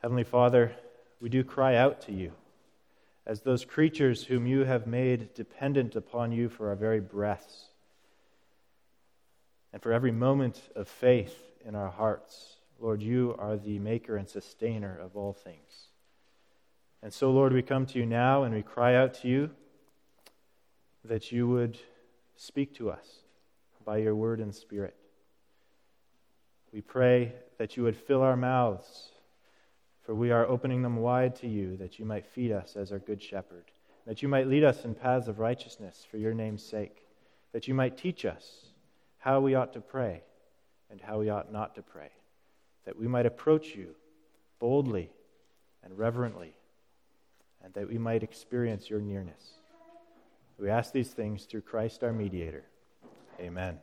Heavenly Father, we do cry out to you as those creatures whom you have made dependent upon you for our very breaths and for every moment of faith in our hearts. Lord, you are the maker and sustainer of all things. And so, Lord, we come to you now and we cry out to you that you would speak to us by your word and spirit. We pray that you would fill our mouths, for we are opening them wide to you, that you might feed us as our good shepherd, that you might lead us in paths of righteousness for your name's sake, that you might teach us how we ought to pray and how we ought not to pray, that we might approach you boldly and reverently, and that we might experience your nearness. We ask these things through Christ our mediator. Amen.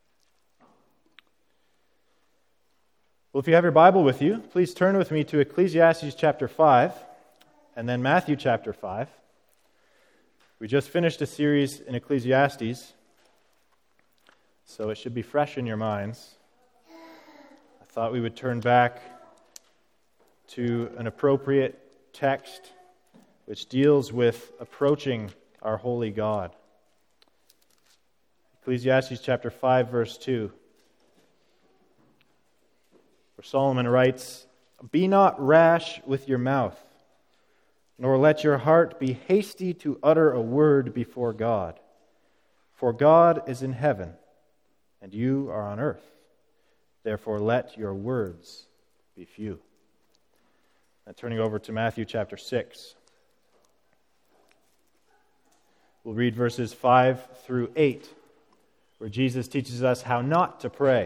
Well, if you have your Bible with you, please turn with me to Ecclesiastes chapter 5 and then Matthew chapter 5. We just finished a series in Ecclesiastes, so it should be fresh in your minds. I thought we would turn back to an appropriate text which deals with approaching our holy God. Ecclesiastes chapter 5, verse 2. Where Solomon writes, "Be not rash with your mouth, nor let your heart be hasty to utter a word before God. For God is in heaven, and you are on earth. Therefore let your words be few." Now turning over to Matthew chapter 6. We'll read verses 5 through 8, where Jesus teaches us how not to pray.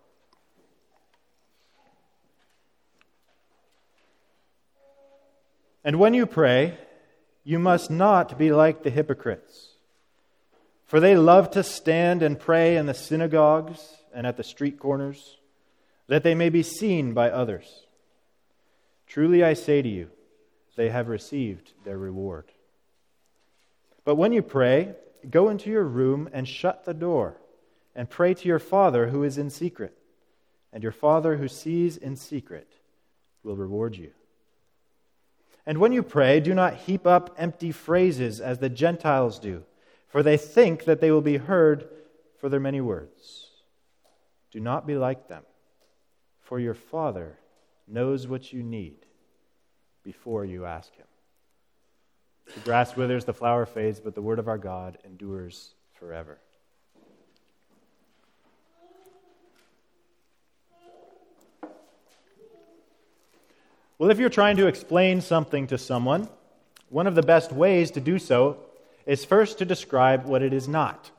"And when you pray, you must not be like the hypocrites, for they love to stand and pray in the synagogues and at the street corners, that they may be seen by others. Truly I say to you, they have received their reward. But when you pray, go into your room and shut the door, and pray to your Father who is in secret, and your Father who sees in secret will reward you. And when you pray, do not heap up empty phrases as the Gentiles do, for they think that they will be heard for their many words. Do not be like them, for your Father knows what you need before you ask Him." The grass withers, the flower fades, but the word of our God endures forever. Well, if you're trying to explain something to someone, one of the best ways to do so is first to describe what it is not.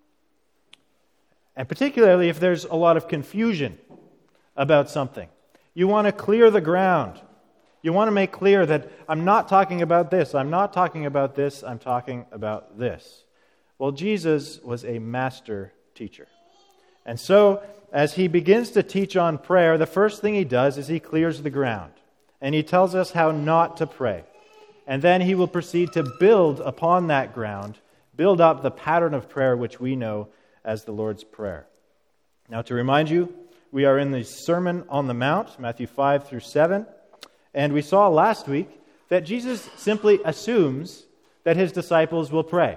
And particularly if there's a lot of confusion about something. You want to clear the ground. You want to make clear that I'm not talking about this, I'm not talking about this, I'm talking about this. Well, Jesus was a master teacher. And so, as he begins to teach on prayer, the first thing he does is he clears the ground. And he tells us how not to pray. And then he will proceed to build upon that ground, build up the pattern of prayer which we know as the Lord's Prayer. Now, to remind you, we are in the Sermon on the Mount, Matthew 5 through 7. And we saw last week that Jesus simply assumes that his disciples will pray.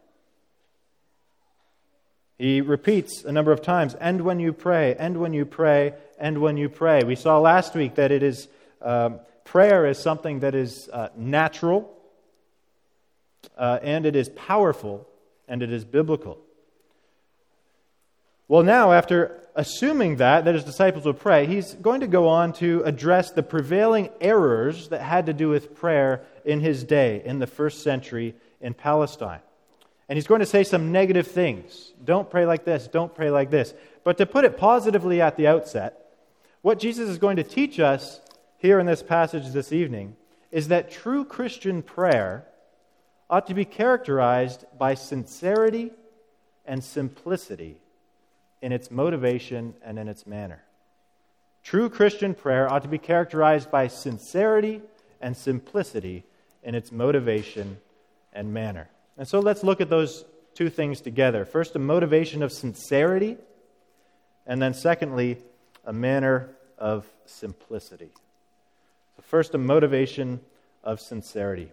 He repeats a number of times, "And when you pray, and when you pray, and when you pray." We saw last week that it is prayer is something that is natural, and it is powerful, and it is biblical. Well, now, after assuming that his disciples would pray, he's going to go on to address the prevailing errors that had to do with prayer in his day, in the first century in Palestine. And he's going to say some negative things. Don't pray like this, don't pray like this. But to put it positively at the outset, what Jesus is going to teach us here in this passage this evening is that true Christian prayer ought to be characterized by sincerity and simplicity in its motivation and in its manner. True Christian prayer ought to be characterized by sincerity and simplicity in its motivation and manner. And so let's look at those two things together. First, a motivation of sincerity, and then secondly, a manner of simplicity. So First, a motivation of sincerity.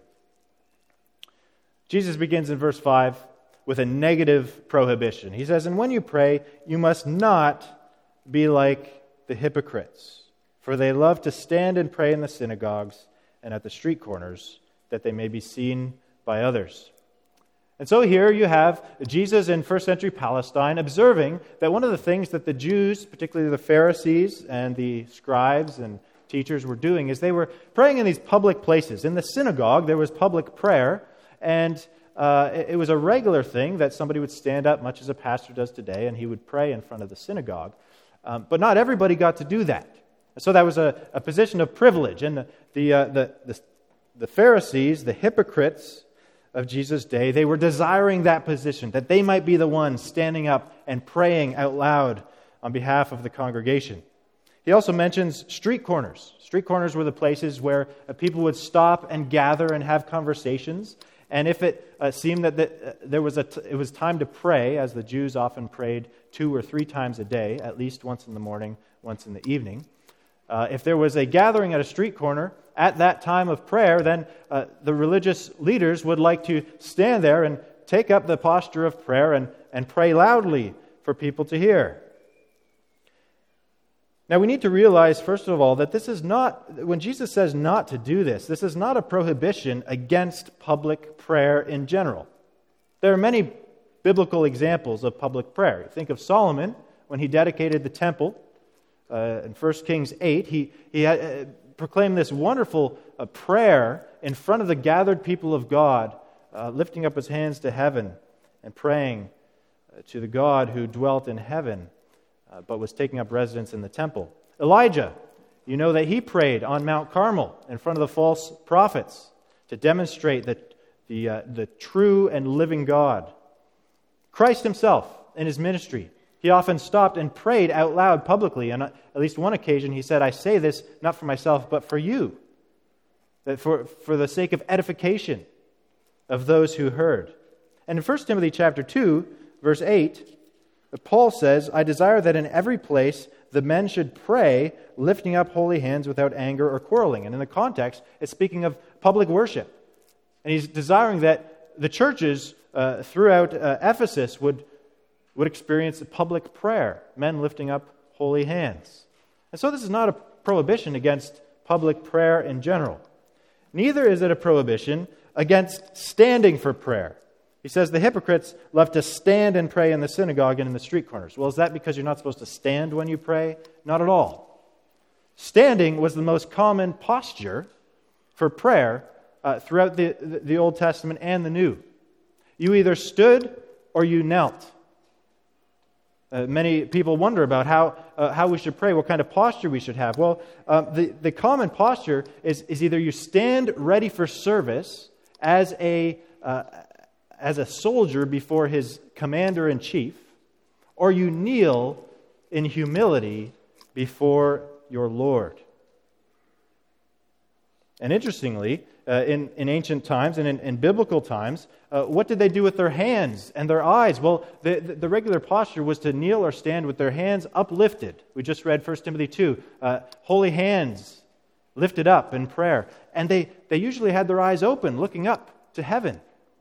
Jesus begins in verse 5 with a negative prohibition. He says, "And when you pray, you must not be like the hypocrites, for they love to stand and pray in the synagogues and at the street corners, that they may be seen by others." And so here you have Jesus in first century Palestine observing that one of the things that the Jews, particularly the Pharisees and the scribes and teachers, were doing is they were praying in these public places. In the synagogue, there was public prayer, and it was a regular thing that somebody would stand up, much as a pastor does today, and he would pray in front of the synagogue. But not everybody got to do that. So that was a position of privilege. And the Pharisees, the hypocrites of Jesus' day, they were desiring that position, that they might be the ones standing up and praying out loud on behalf of the congregation. He also mentions street corners. Street corners were the places where people would stop and gather and have conversations. And if it seemed that it was time to pray, as the Jews often prayed 2 or 3 times a day, at least once in the morning, once in the evening, if there was a gathering at a street corner at that time of prayer, then the religious leaders would like to stand there and take up the posture of prayer and pray loudly for people to hear. Now we need to realize, first of all, that this is not, when Jesus says not to do this is not a prohibition against public prayer in general. There are many biblical examples of public prayer. Think of Solomon when he dedicated the temple. In 1 Kings 8, he proclaimed this wonderful prayer in front of the gathered people of God, lifting up his hands to heaven and praying to the God who dwelt in heaven, but was taking up residence in the temple. Elijah, you know that he prayed on Mount Carmel in front of the false prophets to demonstrate the true and living God. Christ himself, in his ministry, he often stopped and prayed out loud publicly. And at least one occasion he said, "I say this not for myself, but for you," that for the sake of edification of those who heard. And in 1 Timothy chapter 2, verse 8, Paul says, "I desire that in every place the men should pray, lifting up holy hands without anger or quarreling." And in the context, it's speaking of public worship. And he's desiring that the churches throughout Ephesus would experience a public prayer, men lifting up holy hands. And so this is not a prohibition against public prayer in general. Neither is it a prohibition against standing for prayer. He says the hypocrites love to stand and pray in the synagogue and in the street corners. Well, is that because you're not supposed to stand when you pray? Not at all. Standing was the most common posture for prayer throughout the Old Testament and the New. You either stood or you knelt. Many people wonder about how we should pray, what kind of posture we should have. Well, the common posture is either you stand ready for service as a soldier before his commander-in-chief, or you kneel in humility before your Lord. And interestingly, in ancient times and in biblical times, what did they do with their hands and their eyes? Well, the regular posture was to kneel or stand with their hands uplifted. We just read 1 Timothy 2, holy hands lifted up in prayer. And they usually had their eyes open, looking up to heaven.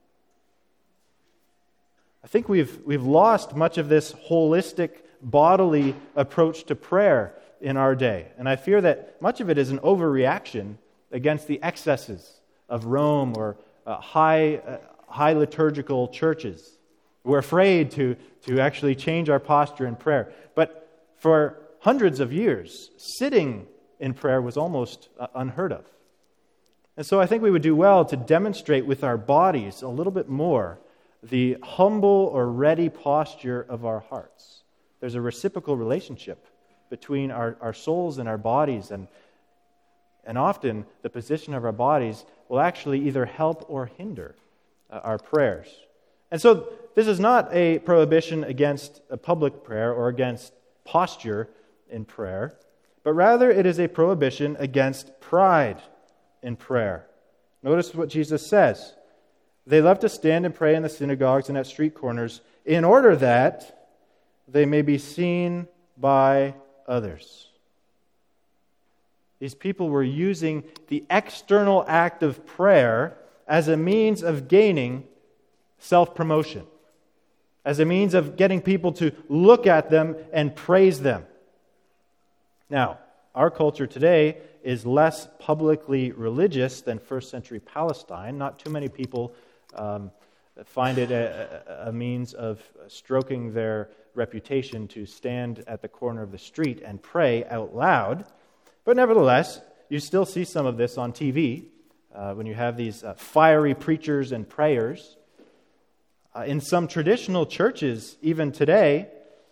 I think we've lost much of this holistic, bodily approach to prayer in our day. And I fear that much of it is an overreaction against the excesses of Rome or high liturgical churches. We're afraid to actually change our posture in prayer. But for hundreds of years, sitting in prayer was almost unheard of. And so I think we would do well to demonstrate with our bodies a little bit more the humble or ready posture of our hearts. There's a reciprocal relationship between our souls and our bodies, and often the position of our bodies will actually either help or hinder our prayers. And so this is not a prohibition against a public prayer or against posture in prayer, but rather it is a prohibition against pride in prayer. Notice what Jesus says. They love to stand and pray in the synagogues and at street corners in order that they may be seen by others. These people were using the external act of prayer as a means of gaining self-promotion, as a means of getting people to look at them and praise them. Now, our culture today is less publicly religious than first century Palestine. Not too many people find it a means of stroking their reputation to stand at the corner of the street and pray out loud. But nevertheless, you still see some of this on TV when you have these fiery preachers and prayers. In some traditional churches, even today,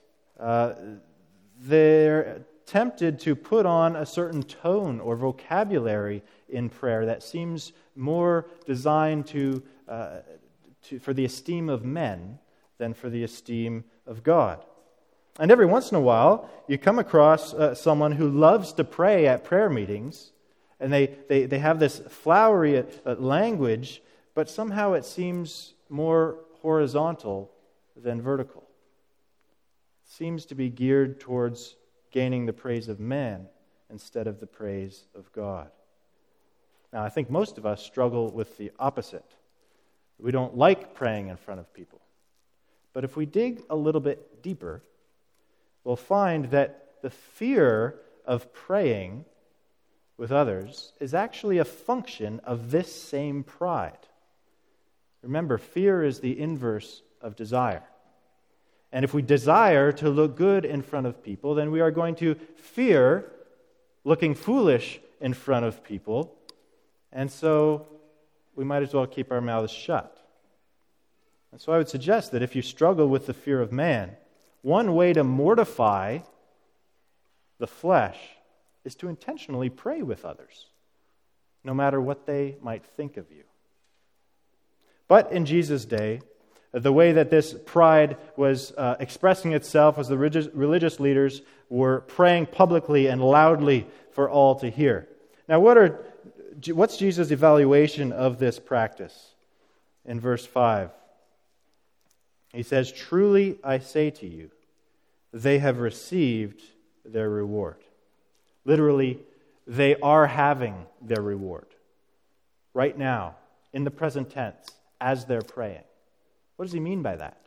they're tempted to put on a certain tone or vocabulary in prayer that seems more designed for the esteem of men than for the esteem of God. And every once in a while, you come across someone who loves to pray at prayer meetings, and they have this flowery language, but somehow it seems more horizontal than vertical. It seems to be geared towards gaining the praise of man instead of the praise of God. Now, I think most of us struggle with the opposite. We don't like praying in front of people. But if we dig a little bit deeper, we'll find that the fear of praying with others is actually a function of this same pride. Remember, fear is the inverse of desire. And if we desire to look good in front of people, then we are going to fear looking foolish in front of people. And so we might as well keep our mouths shut. And so I would suggest that if you struggle with the fear of man, one way to mortify the flesh is to intentionally pray with others, no matter what they might think of you. But in Jesus' day, the way that this pride was expressing itself was the religious leaders were praying publicly and loudly for all to hear. Now, what's Jesus' evaluation of this practice? In verse 5, he says, "Truly I say to you, they have received their reward." Literally, they are having their reward right now, in the present tense, as they're praying. What does he mean by that?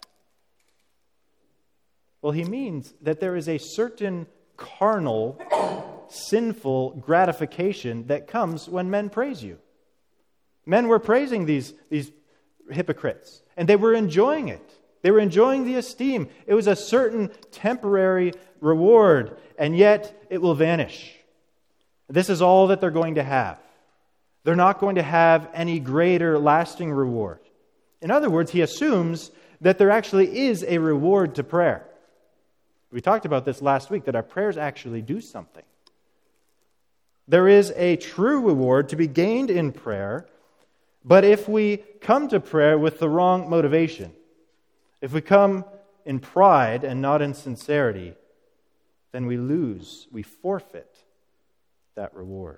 Well, he means that there is a certain carnal, sinful gratification that comes when men praise you. Men were praising these hypocrites, and they were enjoying it. They were enjoying the esteem. It was a certain temporary reward, and yet it will vanish. This is all that they're going to have. They're not going to have any greater lasting reward. In other words, he assumes that there actually is a reward to prayer. We talked about this last week, that our prayers actually do something. There is a true reward to be gained in prayer, but if we come to prayer with the wrong motivation, if we come in pride and not in sincerity, then we forfeit that reward.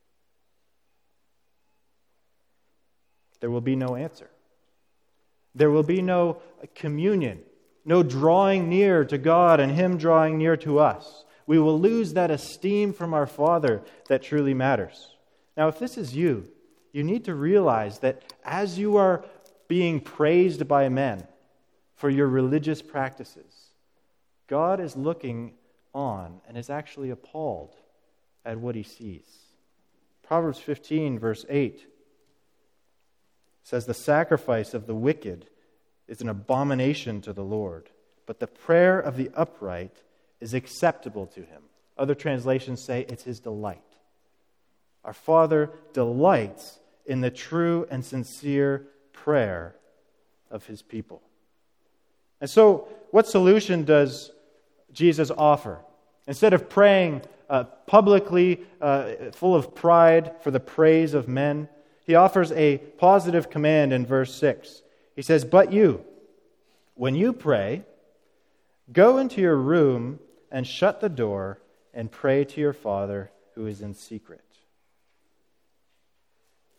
There will be no answer. There will be no communion, no drawing near to God and Him drawing near to us. We will lose that esteem from our Father that truly matters. Now, if this is you, you need to realize that as you are being praised by men for your religious practices, God is looking on and is actually appalled at what He sees. Proverbs 15, verse 8 says, "The sacrifice of the wicked is an abomination to the Lord, but the prayer of the upright is acceptable to Him." Other translations say it's His delight. Our Father delights in the true and sincere prayer of His people. And so, what solution does Jesus offer? Instead of praying publicly, full of pride for the praise of men, He offers a positive command in verse 6. He says, "But you, when you pray, go into your room and shut the door and pray to your Father who is in secret."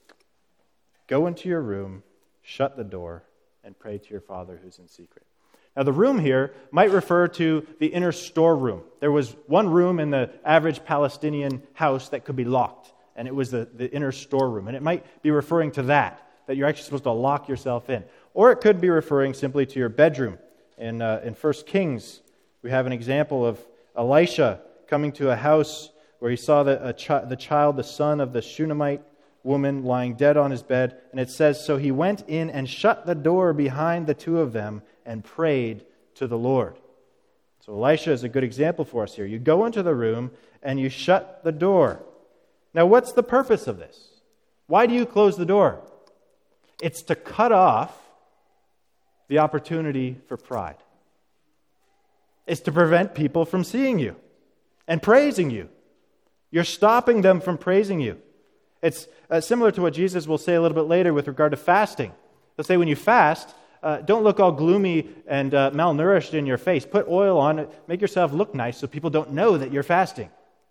Go into your room, shut the door, and pray to your Father who's in secret. Now, the room here might refer to the inner storeroom. There was one room in the average Palestinian house that could be locked, and it was the inner storeroom. And it might be referring to that you're actually supposed to lock yourself in. Or it could be referring simply to your bedroom. In 1 Kings, we have an example of Elisha coming to a house where he saw the child, the son of the Shunammite woman, lying dead on his bed. And it says, "So he went in and shut the door behind the two of them and prayed to the Lord." So Elisha is a good example for us here. You go into the room and you shut the door. Now, what's the purpose of this? Why do you close the door? It's to cut off the opportunity for pride. It's to prevent people from seeing you and praising you. You're stopping them from praising you. It's similar to what Jesus will say a little bit later with regard to fasting. He'll say when you fast, don't look all gloomy and malnourished in your face. Put oil on it. Make yourself look nice so people don't know that you're fasting.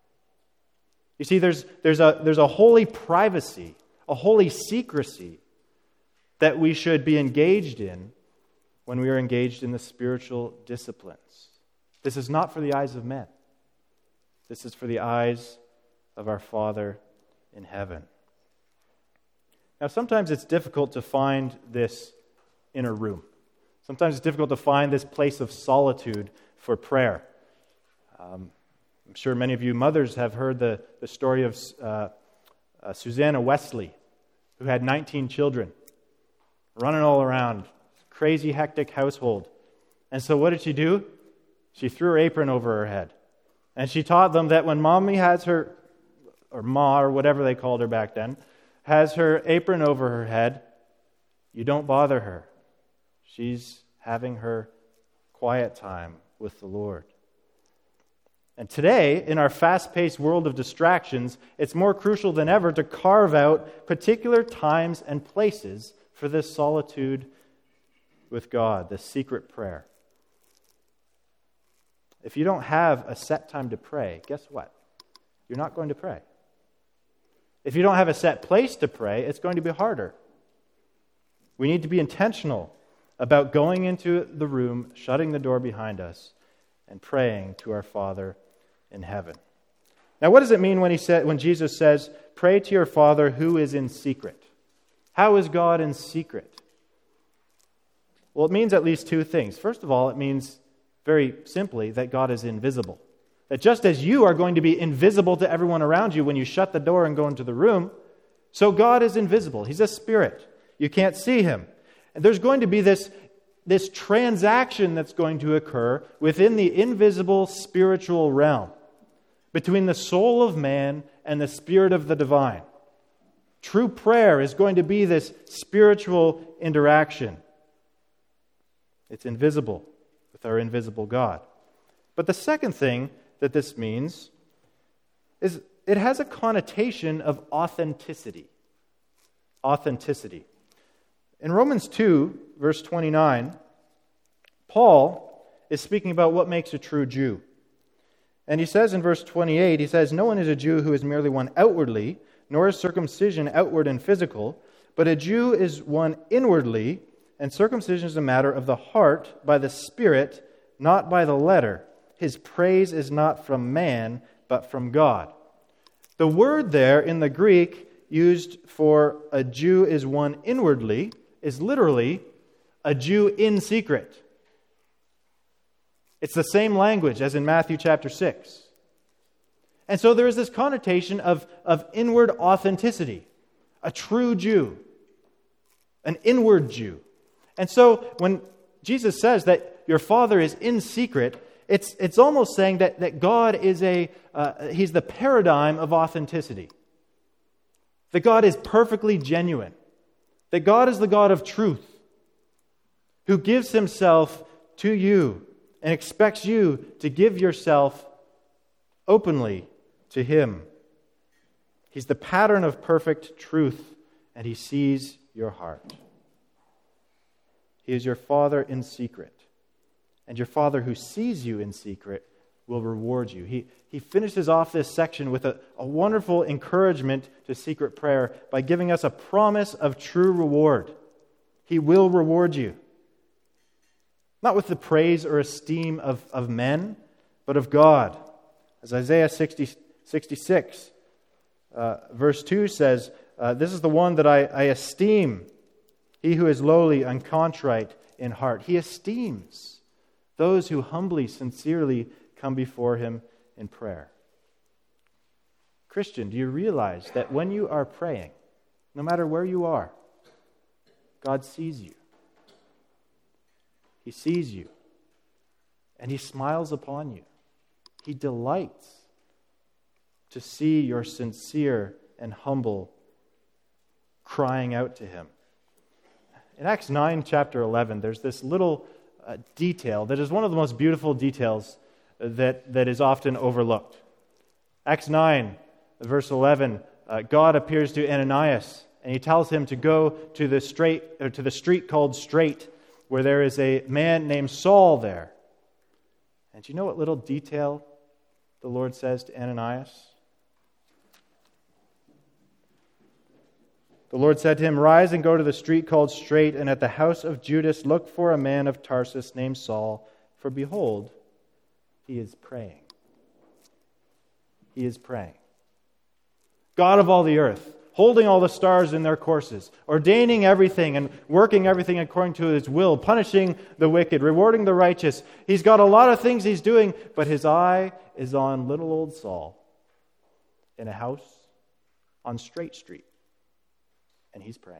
You see, there's a holy privacy, a holy secrecy that we should be engaged in when we are engaged in the spiritual disciplines. This is not for the eyes of men. This is for the eyes of our Father in heaven. Now, sometimes it's difficult to find this inner room. Sometimes it's difficult to find this place of solitude for prayer. I'm sure many of you mothers have heard the story of Susanna Wesley, who had 19 children, running all around, crazy, hectic household. And so what did she do? She threw her apron over her head. And she taught them that when mommy has her, or ma, or whatever they called her back then, has her apron over her head, you don't bother her. She's having her quiet time with the Lord. And today, in our fast-paced world of distractions, it's more crucial than ever to carve out particular times and places for this solitude with God, this secret prayer. If you don't have a set time to pray, guess what? You're not going to pray. If you don't have a set place to pray, it's going to be harder. We need to be intentional about going into the room, shutting the door behind us, and praying to our Father in heaven. Now, what does it mean when Jesus says, "Pray to your Father who is in secret"? How is God in secret? Well, it means at least two things. First of all, it means very simply that God is invisible. That just as you are going to be invisible to everyone around you when you shut the door and go into the room, so God is invisible. He's a spirit. You can't see him. And there's going to be this transaction that's going to occur within the invisible spiritual realm between the soul of man and the spirit of the divine. True prayer is going to be this spiritual interaction. It's invisible with our invisible God. But the second thing that this means is it has a connotation of authenticity. Authenticity. In Romans 2, verse 29, Paul is speaking about what makes a true Jew. And he says in verse 28, he says, "No one is a Jew who is merely one outwardly, nor is circumcision outward and physical, but a Jew is one inwardly, and circumcision is a matter of the heart by the Spirit, not by the letter. His praise is not from man, but from God." The word there in the Greek used for a Jew is one inwardly is literally a Jew in secret. It's the same language as in Matthew chapter 6. And so there is this connotation of inward authenticity, a true Jew, an inward Jew. And so when Jesus says that your Father is in secret, it's almost saying that God is He's the paradigm of authenticity. That God is perfectly genuine. That God is the God of truth, who gives himself to you and expects you to give yourself openly to him. He's the pattern of perfect truth, and he sees your heart. He is your Father in secret. And your Father who sees you in secret will reward you. He finishes off this section with a wonderful encouragement to secret prayer by giving us a promise of true reward. He will reward you. not with the praise or esteem of men, but of God. As Isaiah 66, verse 2 says, this is the one that I esteem, he who is lowly and contrite in heart. He esteems those who humbly, sincerely come before him in prayer. Christian, do you realize that when you are praying, no matter where you are, God sees you? He sees you, and he smiles upon you. He delights to see your sincere and humble crying out to him. In Acts 9, chapter 11, there's this little detail that is one of the most beautiful details that is often overlooked. Acts 9, verse 11, God appears to Ananias, and he tells him to go to the street called Straight, where there is a man named Saul there. And do you know what little detail the Lord says to Ananias? The Lord said to him, "Rise and go to the street called Straight, and at the house of Judas look for a man of Tarsus named Saul, for behold, he is praying." He is praying. God of all the earth, holding all the stars in their courses, ordaining everything and working everything according to his will, punishing the wicked, rewarding the righteous. He's got a lot of things he's doing, but his eye is on little old Saul in a house on Straight Street. And he's praying.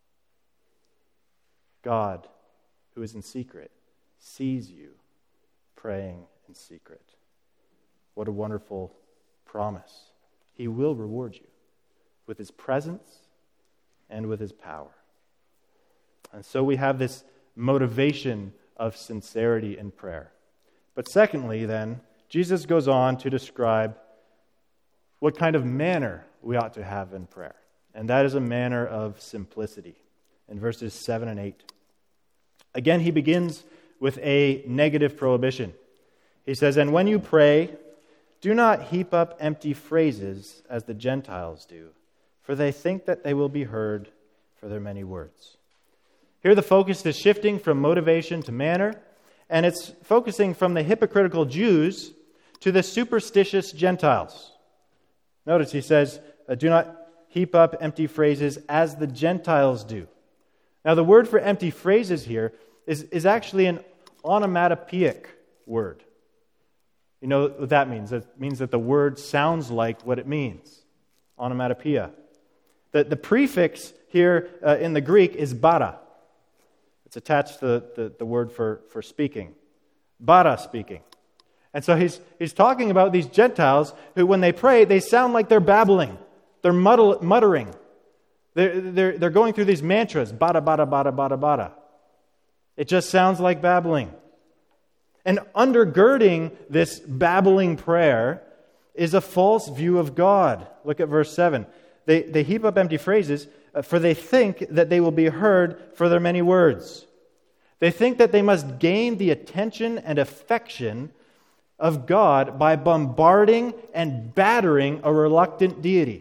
God, who is in secret, sees you praying in secret. What a wonderful promise. He will reward you with his presence and with his power. And so we have this motivation of sincerity in prayer. But secondly, then, Jesus goes on to describe what kind of manner we ought to have in prayer. And that is a manner of simplicity in verses 7 and 8. Again, he begins with a negative prohibition. He says, "And when you pray, do not heap up empty phrases as the Gentiles do, for they think that they will be heard for their many words." Here the focus is shifting from motivation to manner, and it's focusing from the hypocritical Jews to the superstitious Gentiles. Notice he says, "Do not heap up empty phrases as the Gentiles do." Now the word for empty phrases here is actually an onomatopoeic word. You know what that means? It means that the word sounds like what it means. Onomatopoeia. The prefix here in the Greek is bara. It's attached to the word for speaking. Bara speaking. And so he's talking about these Gentiles who, when they pray, they sound like they're babbling. They're muttering. They're going through these mantras. Bada, bada, bada, bada, bada. It just sounds like babbling. And undergirding this babbling prayer is a false view of God. Look at verse 7. They heap up empty phrases, for they think that they will be heard for their many words. They think that they must gain the attention and affection of God by bombarding and battering a reluctant deity.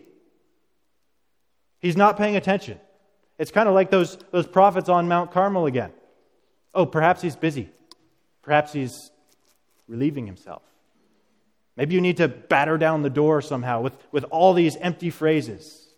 He's not paying attention. It's kind of like those prophets on Mount Carmel again. Oh, perhaps he's busy. Perhaps he's relieving himself. Maybe you need to batter down the door somehow with all these empty phrases.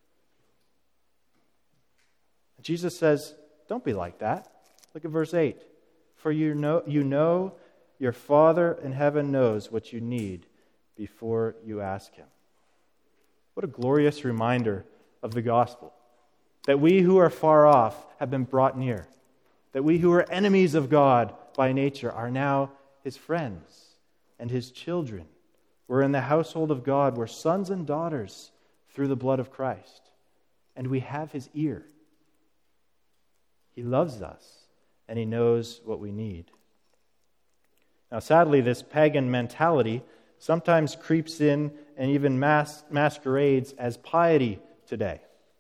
Jesus says, don't be like that. Look at verse 8. For you know your Father in heaven knows what you need before you ask him. What a glorious reminder of the gospel. That we who are far off have been brought near. That we who are enemies of God by nature are now his friends and his children. We're in the household of God. We're sons and daughters through the blood of Christ. And we have his ear. He loves us and he knows what we need. Now, sadly, this pagan mentality sometimes creeps in and even masquerades as piety today.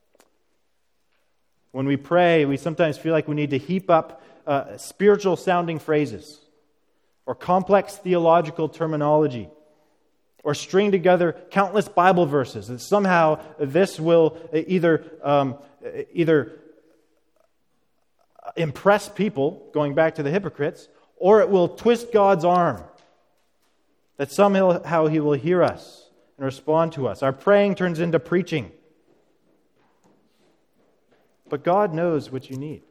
When we pray, we sometimes feel like we need to heap up spiritual-sounding phrases or complex theological terminology or string together countless Bible verses. And somehow this will either impress people, going back to the hypocrites, or it will twist God's arm, that somehow He will hear us and respond to us. Our praying turns into preaching. But God knows what you need.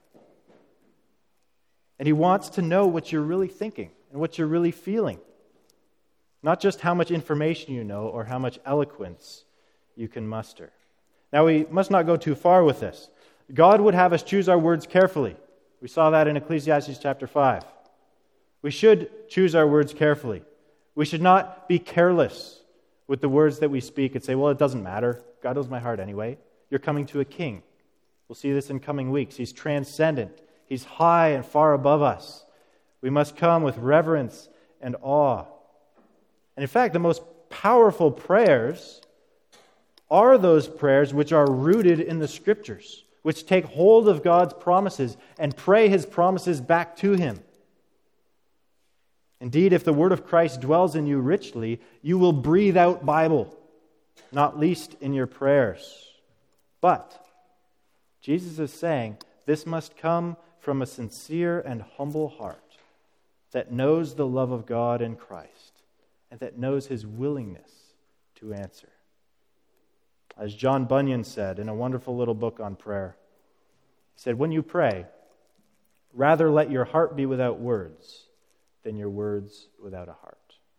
And He wants to know what you're really thinking and what you're really feeling. Not just how much information you know or how much eloquence you can muster. Now, we must not go too far with this. God would have us choose our words carefully. We saw that in Ecclesiastes chapter 5. We should choose our words carefully. We should not be careless with the words that we speak and say, well, it doesn't matter. God knows my heart anyway. You're coming to a king. We'll see this in coming weeks. He's transcendent. He's high and far above us. We must come with reverence and awe. And in fact, the most powerful prayers are those prayers which are rooted in the Scriptures, which take hold of God's promises and pray His promises back to Him. Indeed, if the Word of Christ dwells in you richly, you will breathe out Bible, not least in your prayers. But Jesus is saying this must come from a sincere and humble heart that knows the love of God in Christ and that knows His willingness to answer. As John Bunyan said in a wonderful little book on prayer, he said, when you pray, rather let your heart be without words than your words without a heart.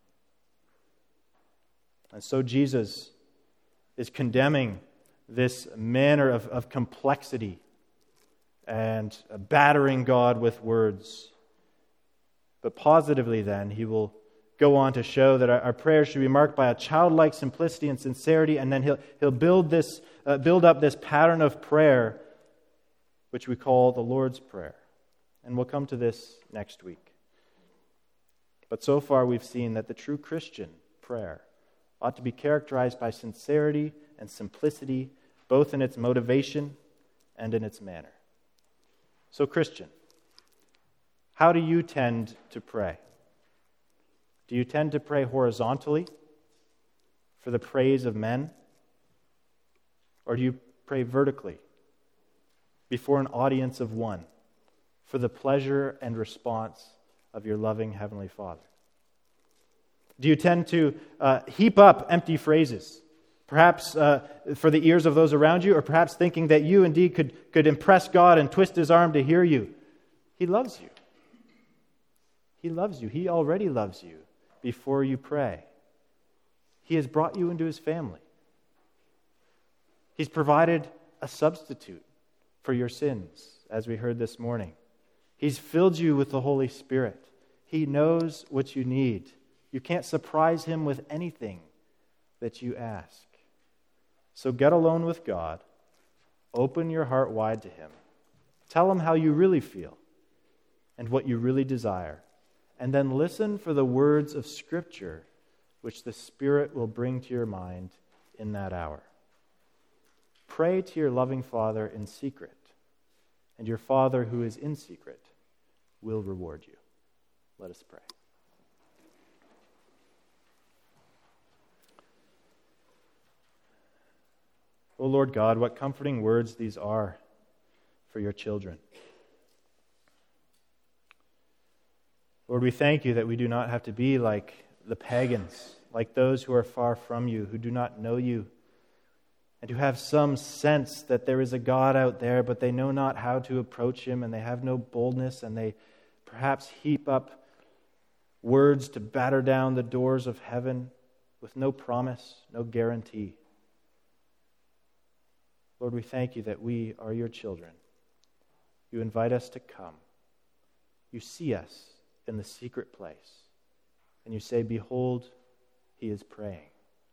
And so Jesus is condemning this manner of complexity and battering God with words. But positively then, He will go on to show that our prayers should be marked by a childlike simplicity and sincerity, and then He'll build up this pattern of prayer, which we call the Lord's Prayer. And we'll come to this next week. But so far we've seen that the true Christian prayer ought to be characterized by sincerity and simplicity, both in its motivation and in its manner. So Christian, how do you tend to pray? Do you tend to pray horizontally for the praise of men? Or do you pray vertically before an audience of one for the pleasure and response of your loving Heavenly Father? Do you tend to heap up empty phrases, perhaps for the ears of those around you, or perhaps thinking that you indeed could impress God and twist His arm to hear you? He loves you. He loves you. He already loves you before you pray. He has brought you into His family. He's provided a substitute for your sins, as we heard this morning. He's filled you with the Holy Spirit. He knows what you need. You can't surprise Him with anything that you ask. So get alone with God. Open your heart wide to Him. Tell Him how you really feel and what you really desire. And then listen for the words of Scripture which the Spirit will bring to your mind in that hour. Pray to your loving Father in secret, and your Father who is in secret will reward you. Let us pray. O Lord God, what comforting words these are for your children. Lord, we thank you that we do not have to be like the pagans, like those who are far from you, who do not know you, and who have some sense that there is a God out there, but they know not how to approach Him, and they have no boldness, and they perhaps heap up words to batter down the doors of heaven with no promise, no guarantee. Lord, we thank you that we are your children. You invite us to come. You see us in the secret place, and you say, behold, he is praying.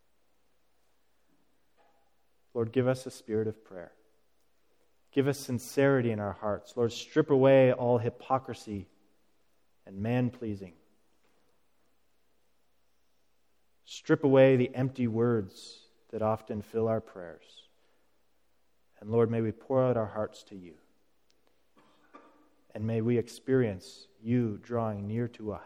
Lord, give us a spirit of prayer. Give us sincerity in our hearts. Lord, strip away all hypocrisy and man-pleasing. Strip away the empty words that often fill our prayers. And Lord, may we pour out our hearts to you. And may we experience you drawing near to us.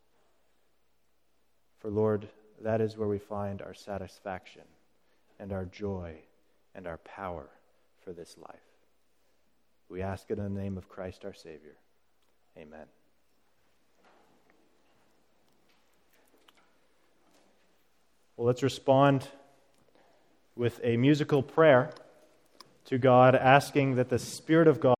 For Lord, that is where we find our satisfaction and our joy and our power for this life. We ask it in the name of Christ our Savior. Amen. Well, let's respond with a musical prayer to God, asking that the Spirit of God